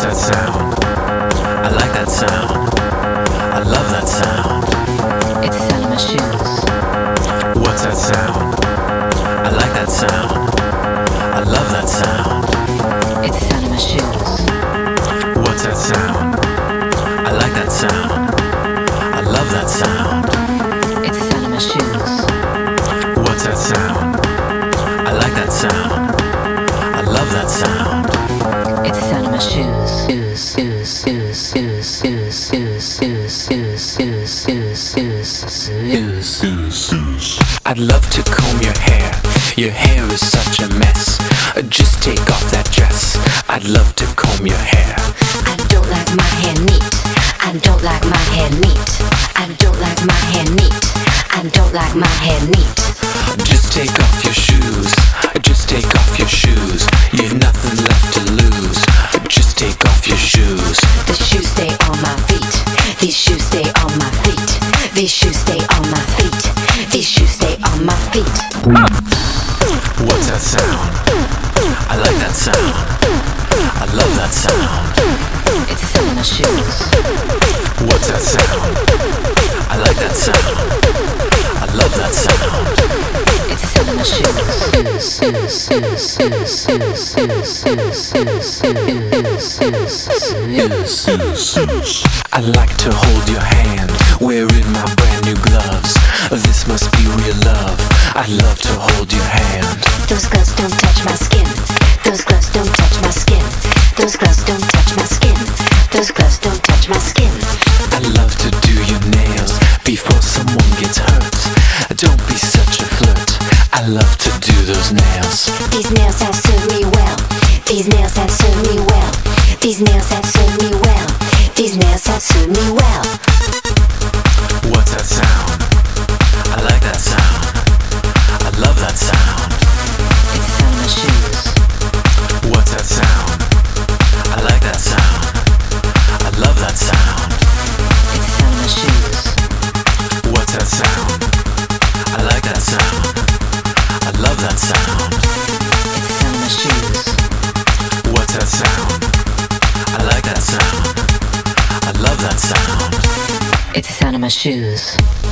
that sound? I like that sound. I love that sound. It's the sound of my shoes. What's that sound? I like that sound. I love that sound. It's the sound of my shoes. What's that sound? I like that sound. I love that sound. It's the sound of my shoes. What's that sound? I like that sound. I love that sound. It's the sound of my shoes. I'd love to comb your hair. Your hair is such a mess. Just take off that dress. I'd love to comb your hair. I don't like my hair neat. I don't like my hair neat. I don't like my hair neat. I don't like my hair neat. Just take off your shoes. Just take off your shoes. You've nothing left to lose. Just take off your shoes. The shoes stay on my feet. These shoes stay on my feet. These shoes stay on my feet. These shoes stay on my feet. What's that sound? I like that sound. I love that sound. It's the sound of my shoes. What's that sound? I like that sound. I love that sound. It's the sound of my shoes. I like to hold your hand, wearing my brand new gloves. This must be real love. I'd love to hold your hand. Those gloves don't touch my skin. Those gloves don't touch my skin. Those gloves don't touch my skin. Those gloves don't touch my skin. I love to do your nails before someone gets hurt. Don't be such a flirt. I love to do those nails. These nails have served me well. These nails have served me well. These nails have served me well. These nails have served me well. What's that sound? I like that sound. I love that sound. It's the sound of my shoes. What's that sound? I like that sound. I love that sound. It's the sound of my shoes. What's that sound? I like that sound. I love that sound. It's the sound of my shoes. What's that sound? I like that sound. I love that sound. It's the sound of my shoes.